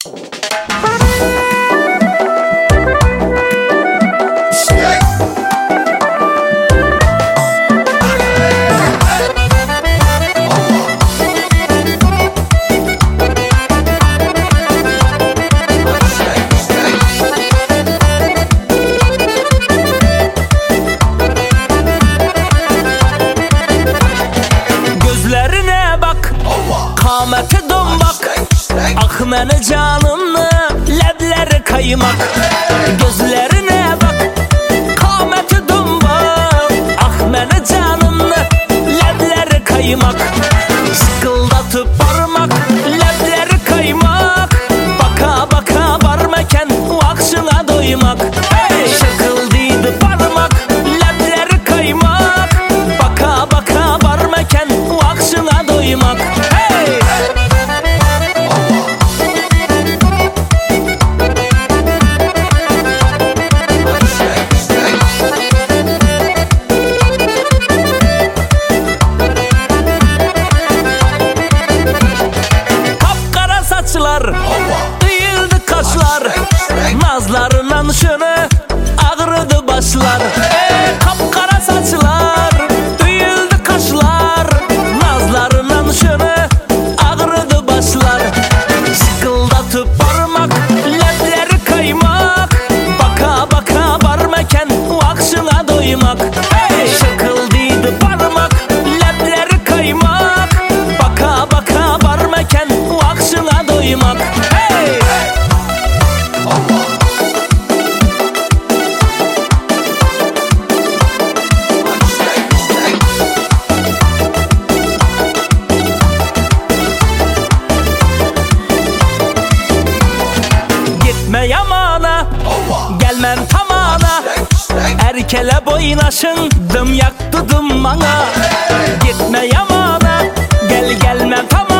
Qamati dombaq, ah məni canımlı, ləbləri qaymaq. Gözlərinə bax, qamati dombaq, ah məni canımlı, ləbləri qaymaq. Sıqıldatıp barmaq, ləbləri qaymaq. Baka baka barməkən, vaxşına doymaq. Şıqıldıydı barmaq, ləbləri qaymaq. Baka baka barməkən, vaxşına doymaq. Dıyıldı kaşlar, nazlarından şunu ağrıdı başlar. Kapkara saçlar, dıyıldı kaşlar, nazlarından şunu ağrıdı başlar. Sıkıldatıp barmak, ləbləri kaymak. Baka baka barməkən, vaxşına doymak. Şıkıldıydı barmak, ləbləri kaymak. Baka baka barməkən, vaxşına doymak. Gitme yamana, gelmem tamana. Erkele boynaşın, dım yaktı dım bana. Gitme yamana, gelmem tamana.